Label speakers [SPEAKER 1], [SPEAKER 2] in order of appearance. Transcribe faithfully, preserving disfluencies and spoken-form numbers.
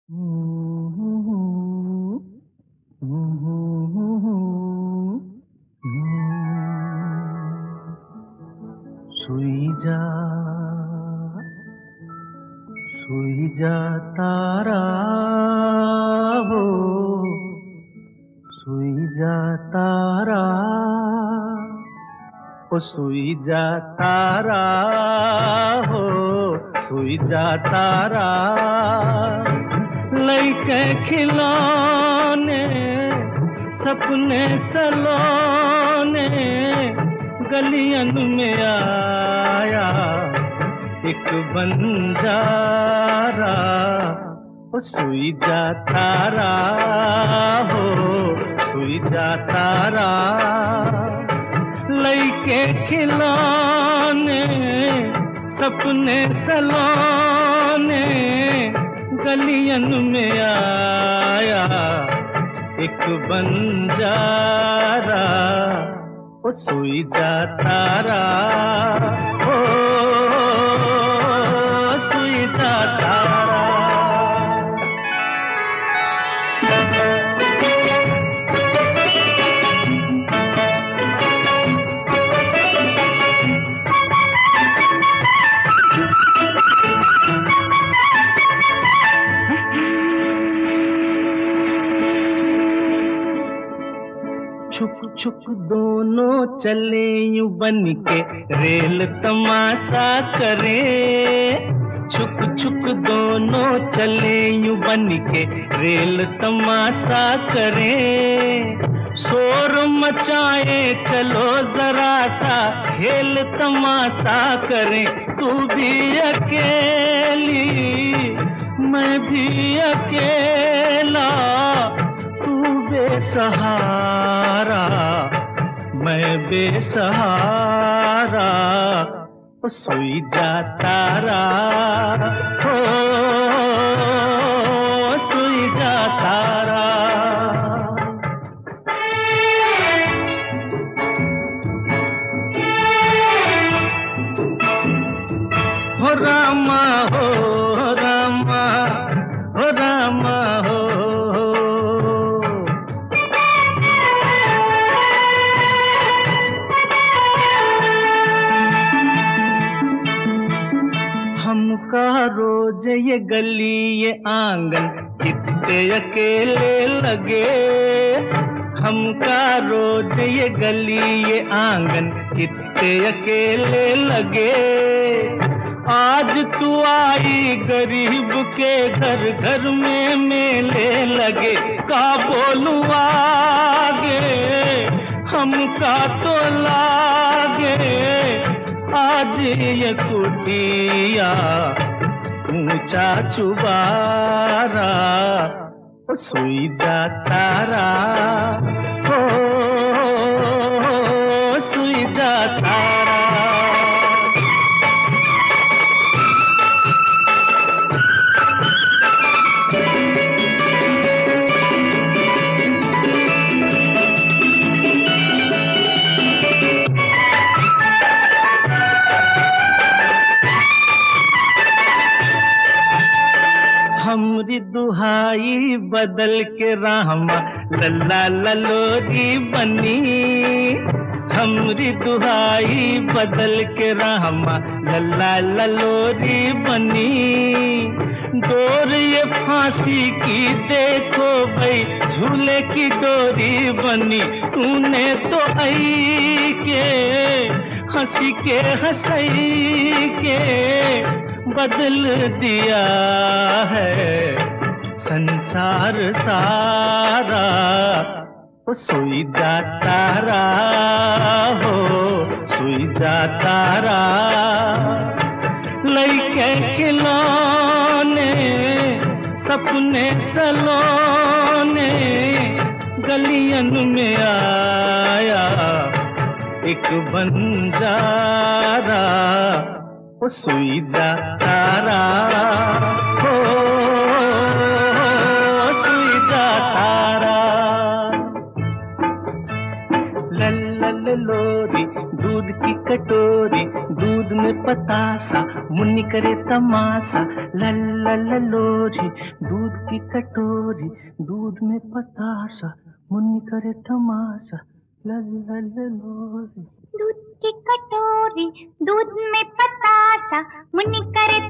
[SPEAKER 1] सोई जा सोई जा तारा हो, सोई जा तारा, ओ सोई जा तारा हो, सोई जा तारा। लइके खिलौने सपने सलोने गलियन में आया एक बंजारा, ओ सोई जा तारा हो, सोई जा तारा। लइके खिलौने सपने सलोने गलियन में आया एक बंजारा, ओ सोई जा तारा हो, सोई जा तारा। छुक छुक दोनों चले यूं बन के रेल तमाशा करे, छुक छुक दोनों चले यूं बन के रेल तमाशा करे। शोर मचाए चलो जरा सा खेल तमाशा करें, तू भी अकेली मैं भी अकेला, तू बेसहारा मैं बेसहारा, ओ सोई जा तारा हो, सोई जा तारा। हो रामा हो रामा हो रामा हो, हमका रोज ये गली ये आंगन कितने अकेले लगे, हमका रोज ये गली ये आंगन कितने अकेले लगे। आज तू आई गरीब के घर घर में मेले लगे, का बोलूं आगे हमका तो लागे आज ये कुटिया ऊंचा चुबारा, ओ सोई जा तारा हो, सोई जा तारा। हमरी दुहाई बदल के रामा लल्ला ललोरी बनी, हमरी दुहाई बदल के रामा लल्ला ललोरी बनी। डोर ये फांसी की देखो भाई झूले की डोरी बनी, तूने तो आई के हंसी के हंसई के बदल दिया है संसार सारा, ओ सोई जा तारा हो, सोई जा तारा। लइके खिलौने सपने सलोने गलियन में आया एक बंजारा, ओ सोई जा तारा हो, सोई जा तारा। लल्ला लोरी दूध की कटोरी, दूध में पतासा मुन्नी करे तमाशा, लल्ला लोरी, दूध की कटोरी, दूध में पताशा, मुन्नी करे तमाशा, लल्ला लोरी।
[SPEAKER 2] दूध की कटोरी, दूध में पताशा, मुन्नी करे